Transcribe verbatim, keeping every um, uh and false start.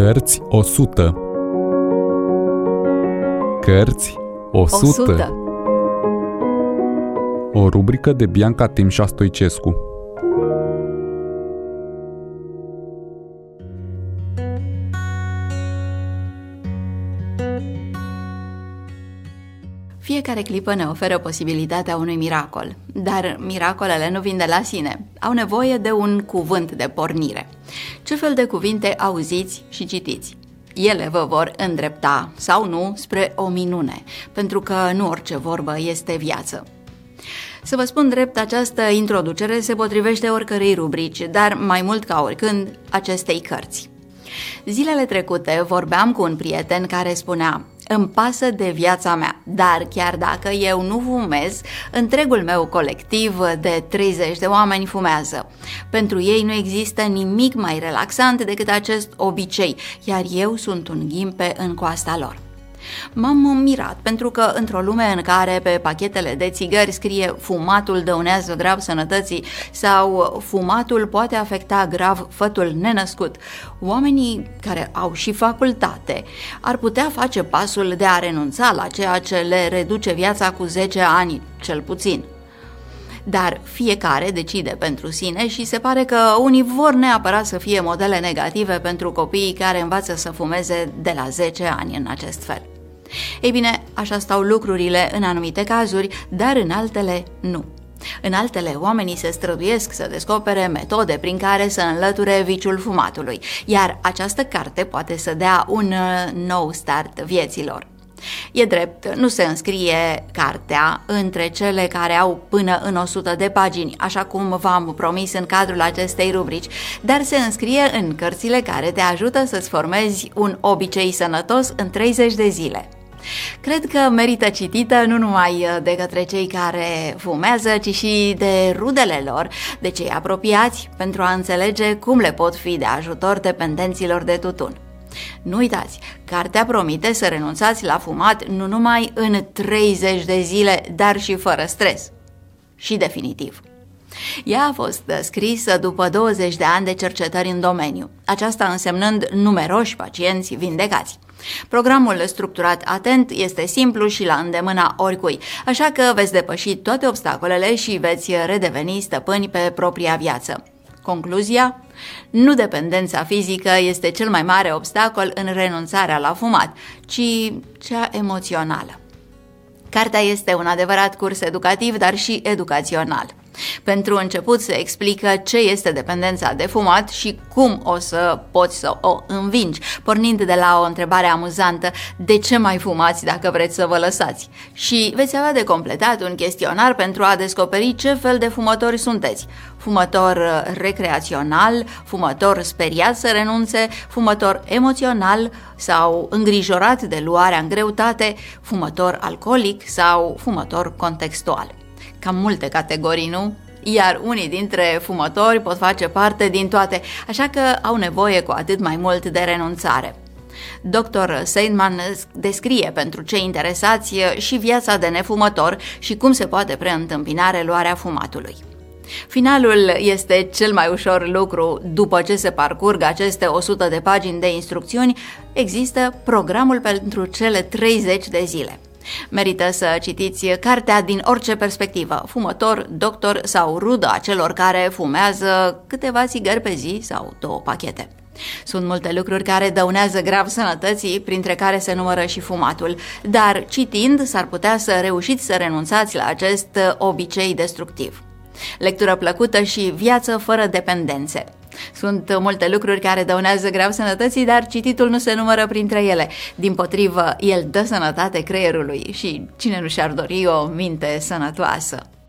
Cărți o sută. Cărți o sută. o sută. O rubrică de Bianca Timșa Stoicescu. Fiecare clipă ne oferă posibilitatea unui miracol, dar miracolele nu vin de la sine, au nevoie de un cuvânt de pornire. Ce fel de cuvinte auziți și citiți? Ele vă vor îndrepta sau nu spre o minune, pentru că nu orice vorbă este viață. Să vă spun drept, această introducere se potrivește oricărei rubrici, dar mai mult ca oricând acestei cărți. Zilele trecute vorbeam cu un prieten care spunea: îmi pasă de viața mea, dar chiar dacă eu nu fumez, întregul meu colectiv de treizeci de oameni fumează. Pentru ei nu există nimic mai relaxant decât acest obicei, iar eu sunt un ghimpe în coasta lor. M-am mirat pentru că într-o lume în care pe pachetele de țigări scrie fumatul dăunează grav sănătății sau fumatul poate afecta grav fătul nenăscut, oamenii care au și facultate ar putea face pasul de a renunța la ceea ce le reduce viața cu zece ani, cel puțin. Dar fiecare decide pentru sine și se pare că unii vor neapărat să fie modele negative pentru copiii care învață să fumeze de la zece ani în acest fel. Ei bine, așa stau lucrurile în anumite cazuri, dar în altele nu. În altele, oamenii se străduiesc să descopere metode prin care să înlăture viciul fumatului, iar această carte poate să dea un nou start vieților. E drept, nu se înscrie cartea între cele care au până în o sută de pagini, așa cum v-am promis în cadrul acestei rubrici, dar se înscrie în cărțile care te ajută să-ți formezi un obicei sănătos în treizeci de zile. Cred că merită citită nu numai de către cei care fumează, ci și de rudele lor, de cei apropiați, pentru a înțelege cum le pot fi de ajutor dependenților de tutun. Nu uitați, cartea promite să renunțați la fumat nu numai în treizeci de zile, dar și fără stres. Și definitiv. Ea a fost scrisă după douăzeci de ani de cercetări în domeniu, aceasta însemnând numeroși pacienți vindecați. Programul structurat atent este simplu și la îndemâna oricui, așa că veți depăși toate obstacolele și veți redeveni stăpâni pe propria viață. Concluzia? Nu dependența fizică este cel mai mare obstacol în renunțarea la fumat, ci cea emoțională. Cartea este un adevărat curs educativ, dar și educațional. Pentru început se explică ce este dependența de fumat și cum o să poți să o învingi, pornind de la o întrebare amuzantă: de ce mai fumați dacă vreți să vă lăsați? Și veți avea de completat un chestionar pentru a descoperi ce fel de fumători sunteți: fumător recreațional, fumător speriat să renunțe, fumător emoțional sau îngrijorat de luarea în greutate, fumător alcoolic sau fumător contextual. Cam multe categorii, nu? Iar unii dintre fumători pot face parte din toate, așa că au nevoie cu atât mai mult de renunțare. doctor Seidman descrie pentru cei interesați și viața de nefumător și cum se poate preîntâmpina reluarea fumatului. Finalul este cel mai ușor lucru. După ce se parcurg aceste o sută de pagini de instrucțiuni, există programul pentru cele treizeci de zile. Merită să citiți cartea din orice perspectivă, fumător, doctor sau rudă a celor care fumează câteva țigări pe zi sau două pachete. Sunt multe lucruri care dăunează grav sănătății, printre care se numără și fumatul, dar citind s-ar putea să reușiți să renunțați la acest obicei destructiv. Lectură plăcută și viață fără dependențe. Sunt multe lucruri care dăunează grav sănătății, dar cititul nu se numără printre ele. Dimpotrivă, el dă sănătate creierului și cine nu și-ar dori o minte sănătoasă.